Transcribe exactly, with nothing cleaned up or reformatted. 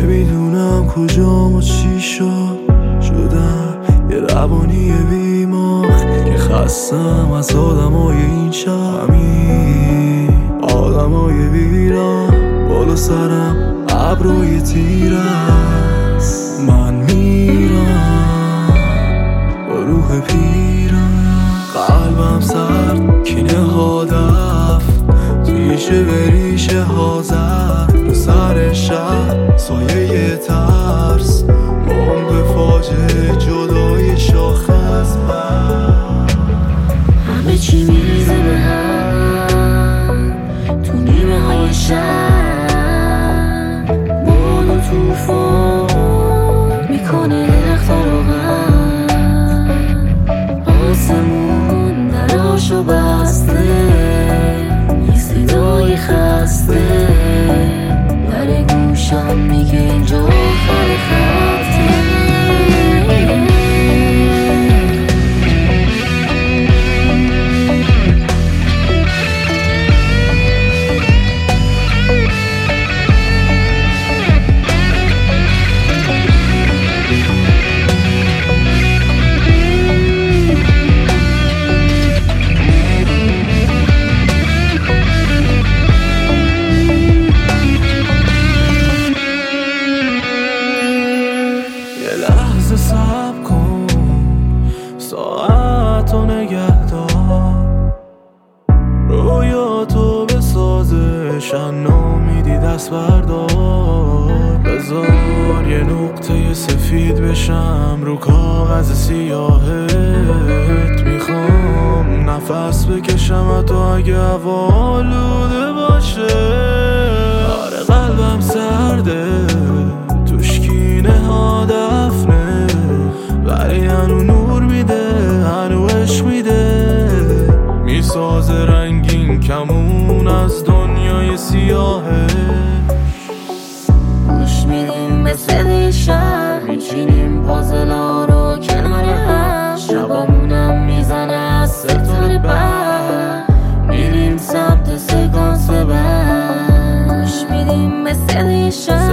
نمیدونم کجام و چی شد، شدم یه روانی بیمار که خستم از آدمای این شهمی، آدمای ویران بالا سرم ابروی تیر است. من میرم با روح پیرم، قلبم سرد کینه هدف توی شبریشه هازر، رو سر شهر سایه ترس، بمب فاجعه جدای شاخه از من. همه چی میریزه به هم تو نیمه های شب، باد و توفان میکنه درختا رو هم، آسمون دراشو بسته، یه صدای خسته در گوشم میگه اینجا آخر خطه. صبر کن ساعت و نگه دار، رویاتو بسازشن نامیدی دست بردار، بذار یه نقطه سفید بشم رو کاغذ سیاهت، میخوام نفس بکشم تو اگه هوا آلوده باشه. آره قلبم سرده توش کینه ها دفنه، ولی هنو نور میده هنو عشق میده، میسازه رنگین کمون از دنیای سیاهه. گوش میدیم مثل دیشب، میچینیم پازلا رو کنار هم، شبامونم میزنه از ستاره بر، میریم سمت سکانس بر. گوش میدیم مثل دیشب